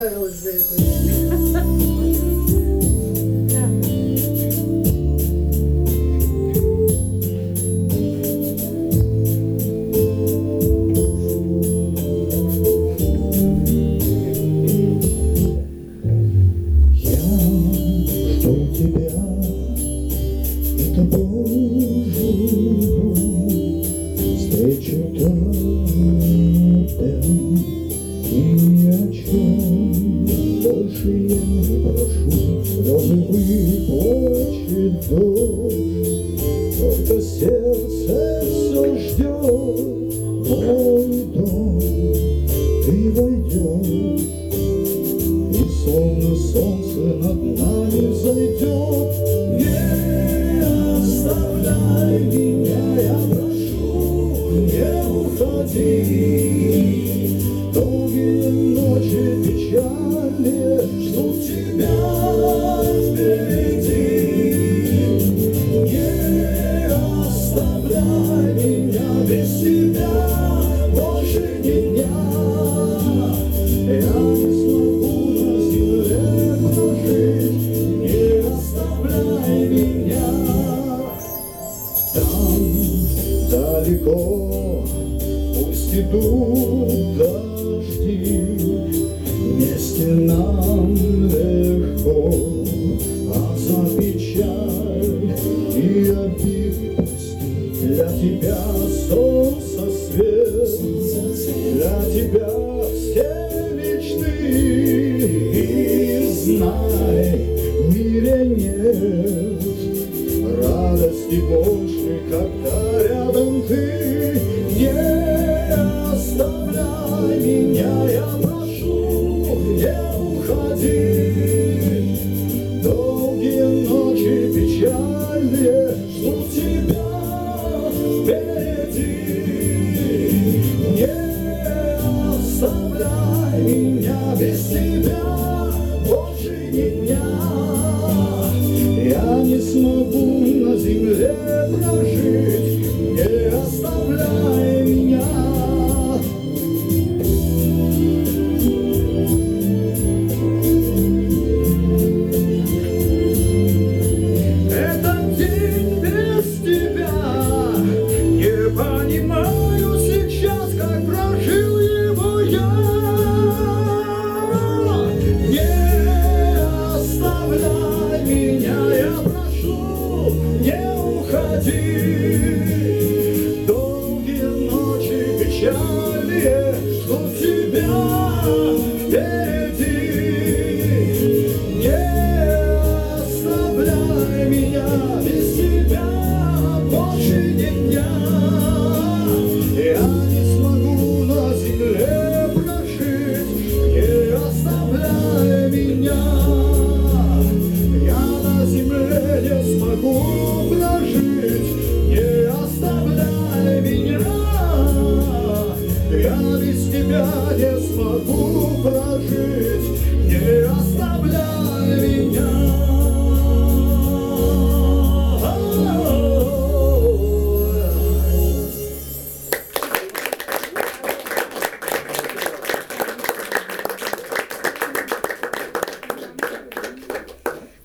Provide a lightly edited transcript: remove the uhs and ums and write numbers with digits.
Встречу тебя, и ни о чем больше я не прошу. Слезы выплачет дождь, только сердце все ждет. Мой дом, ты войдешь, и словно солнце над нами взойдет. Не оставляй меня, я прошу, не уходи. Долгие ночи печали ждут тебя впереди. Не оставляй меня, без тебя больше ни дня. Я не смогу на земле прожить, не оставляй меня. Там далеко пусть идут дожди, вместе нам легко, а за печаль и обиды прости. Для тебя солнце свет, для тебя все мечты. И знай, в мире нет радости больше, когда рядом ты. Не оставляй меня, я прошу, не уходи. Долгие ночи печальные ждут тебя впереди. Не оставляй меня, без тебя больше ни дня. Я не смогу на земле прожить, не оставляй меня. Этот день без тебя, не понимаю сейчас, как прожил его я. Не оставляй меня, я прошу, не уходи. Долгие ночи печали ждут тебя впереди. Не оставляй меня, без тебя больше ни дня. Я не смогу на земле прожить, не оставляй меня. Я на земле не смогу прожить, не оставляй меня. Я без тебя не смогу прожить, не оставляй.